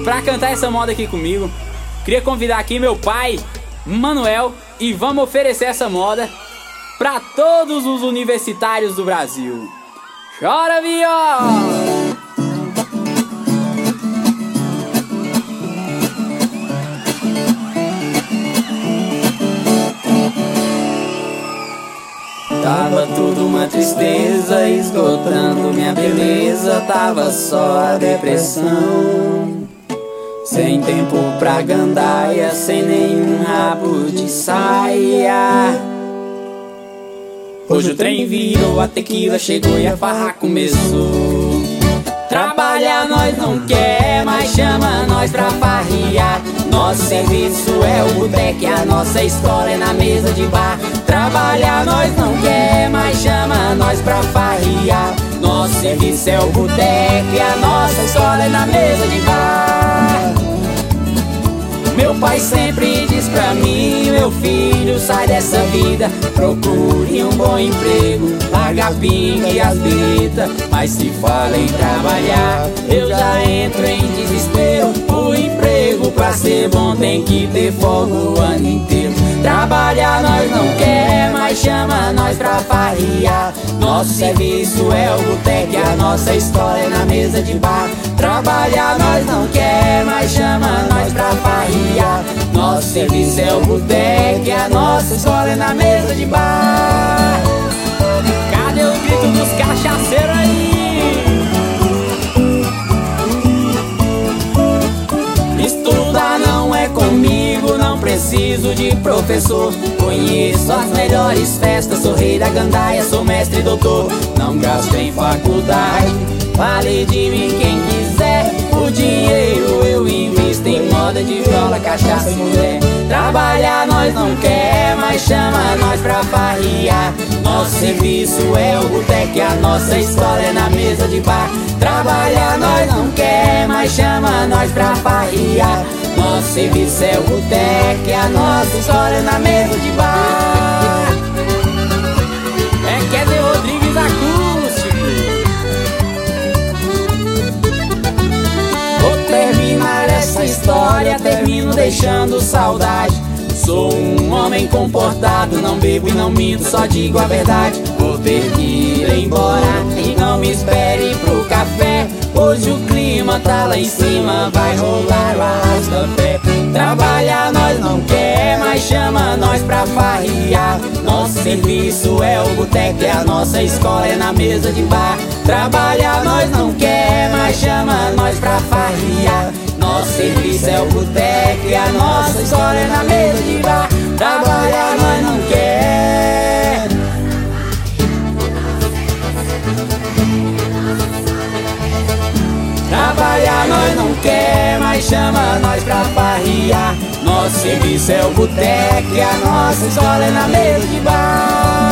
pra cantar essa moda aqui comigo. Queria convidar aqui meu pai, Manuel, e vamos oferecer essa moda pra todos os universitários do Brasil. Chora, viola! Tava tudo uma tristeza, esgotando minha beleza. Tava só a depressão, sem tempo pra gandaia, sem nenhum rabo de saia. Hoje o trem virou, a tequila chegou e a farra começou. Trabalhar nós não quer, mas chama nós pra farriar. Nosso serviço é o boteco, a nossa escola é na mesa de bar. Trabalhar nós não quer, mas chama nós pra farriar. Nosso serviço é o boteco, a nossa escola é na mesa de bar. Meu pai sempre diz pra mim: meu filho, sai dessa vida, procure um bom emprego, larga pinga e as birita. Mas se fala em trabalhar, eu já entro em desespero. O emprego pra ser bom tem que ter folga o ano inteiro. Trabalhar nós não quer, mas chama nós pra farriar. Nosso serviço é o boteco, a nossa escola é na mesa de bar. Trabalhar nós não quer, mas chama nós pra farriar. Nosso serviço é o boteco, a nossa escola é na mesa de bar. Cadê o grito dos cachaceiros aí? Estudar não é comigo, não preciso de professor. Conheço as melhores festas, sou rei da gandaia, sou mestre e doutor. Não gasto em faculdade, fale de mim quem quiser. O dinheiro eu invisto em moda de viola, cachaça e mulher. Trabalhar nós não quer, mas chama nós pra farriar. Nosso serviço é o boteco, a nossa escola é na mesa de bar. Trabalhar nós não quer, mas chama nós pra farriar. Nosso serviço é o boteco, a nossa escola é na mesa de bar. É Kézia Rodrigues acústico. Vou terminar essa história, termino deixando saudade. Sou um homem comportado, não bebo e não minto, só digo a verdade. Vou ter que ir embora e não me espere pro café. Hoje o clima tá lá em cima, vai rolar o arrasta-pé. Trabalhar nós não quer, mas chama nós pra farriar. Nosso serviço é o boteco, a nossa escola é na mesa de bar. Trabalhar nós não quer, mas chama nós pra farriar. Nosso serviço é o boteco, a nossa escola é na mesa de bar. Trabalhar nós não quer. Trabalhar nós não quer, mas chama nós pra farriar. Nosso serviço é o boteco, a nossa escola é na mesa de bar.